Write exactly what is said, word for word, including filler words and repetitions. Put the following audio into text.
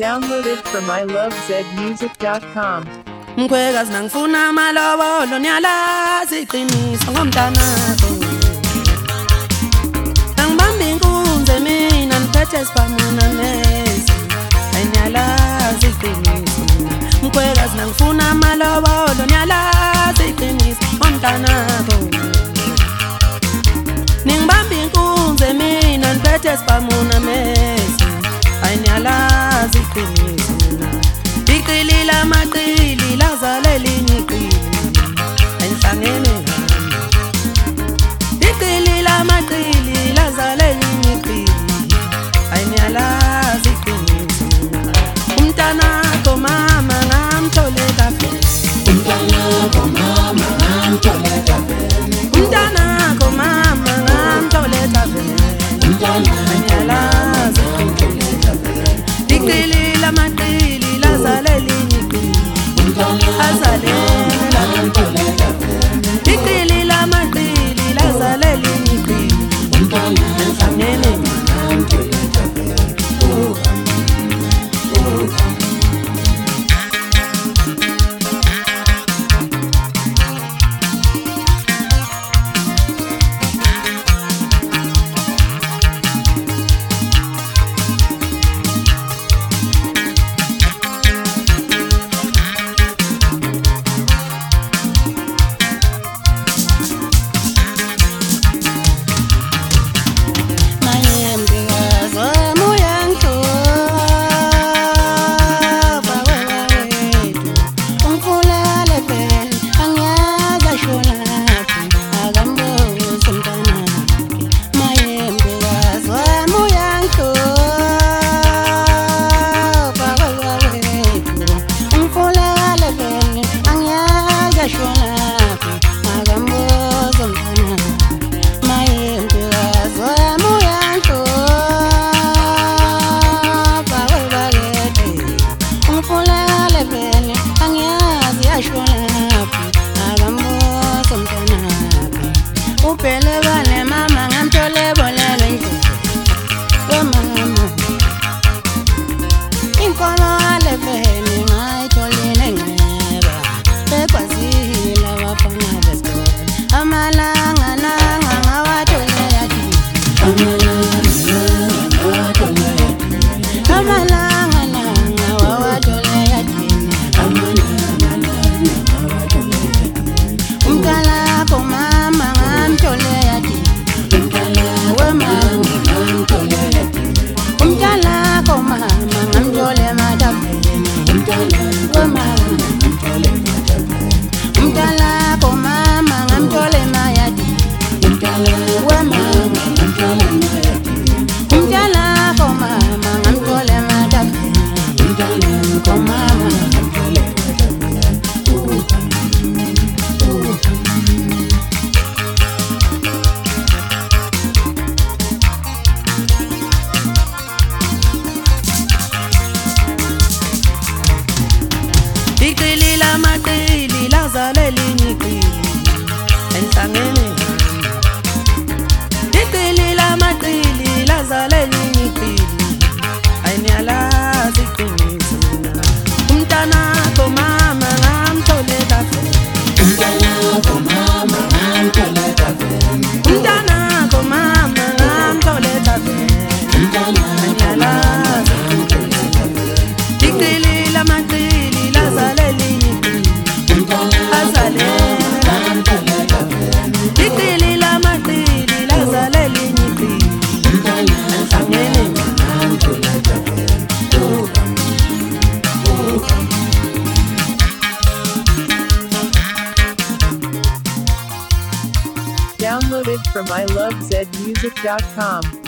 Downloaded from i love z music dot com. Mkhwekazi nangifuna amalobolo niyalazi iqiniso ngomntanakho. Angibambi inkunzi mina niphethe sibamuna nesi. Hayi niyalazi iqiniso. Mkhwekazi nangifuna amalobolo niyalazi iqiniso ngomntanakho. Ningibambi inkunzi mina niphethe sibamuna nesi. Hayi niyalazi iqiniso. Iqili lamaqili lazale linye iqili enhlangene ngami. Iqili lamaqili lazale linye iqili ayiniyalazi iqiniso. Umntanakho mama ngamthole kafe. Umntanakho mama ngamthole kafe. Umntanakho mama ngamthole kafe. Ayiniyalazi iqiniso. Iqili lamaqili lazale linye iqili azale ngamthole kafe. Iqili lamaqili lazale linye iqili enhlangene ngamthole kafe. Oh, oh. Upelebane mama ngamthole bolelo indlela wemama. Inkolo aleveni ngayitholile ngceba bekwazile abafana besikole. Amalanga nanga ngawathole yathi amalanga nanga wawathole yathi umntanakho mama ngamthole yathi wemama. Umntanakho mama ngamthole ematafeni wemama. Umntanakho mama ngamthole emayadi wemama. Umntanakho mama ngamthole ematafeni wemama. Iqili lamaqili lazale linye iqili enhlangene ngami. Iqili lamaqili lazale linye iqili ayiniyalazi iqiniso mina. Umntanakho mama ngamthole kafe. Umntanakho mama ngamthole kafe. Umntanakho mama ngamthole kafe. Ayiniyalazi iqiniso. Iqili lamaqili lazale linye iqili azale iqili lamaqili lazale linye iqili enhlangene ngamthole kafe. Oh, oh. Downloaded from i love z music dot com.